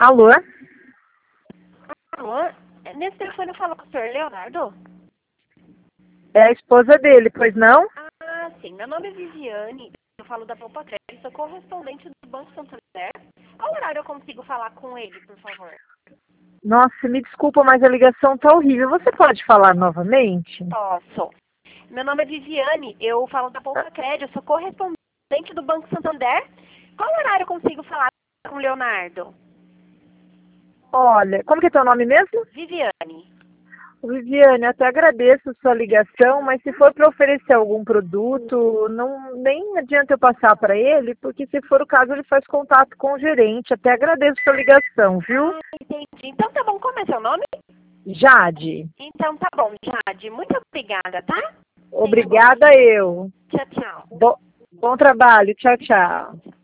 Alô? Alô? Nesse telefone eu falo com o senhor Leonardo? É a esposa dele, pois não? Ah, sim. Meu nome é Viviane. Eu falo da Poupa Crédito. Sou correspondente do Banco Santander. Qual horário eu consigo falar com ele, por favor? Nossa, me desculpa, mas a ligação tá horrível. Você pode falar novamente? Posso. Meu nome é Viviane. Eu falo da Poupa Crédito. Sou correspondente do Banco Santander. Qual horário eu consigo falar com o Leonardo? Olha, como que é teu nome mesmo? Viviane. Viviane, até agradeço a sua ligação, mas se for para oferecer algum produto, não nem adianta eu passar para ele, porque se for o caso ele faz contato com o gerente. Até agradeço a sua ligação, viu? Ah, entendi. Então tá bom. Como é seu nome? Jade, Então tá bom, Jade. Muito obrigada, tá? Tenha um bom obrigada dia. eu. Tchau, tchau. Bom trabalho, tchau, tchau.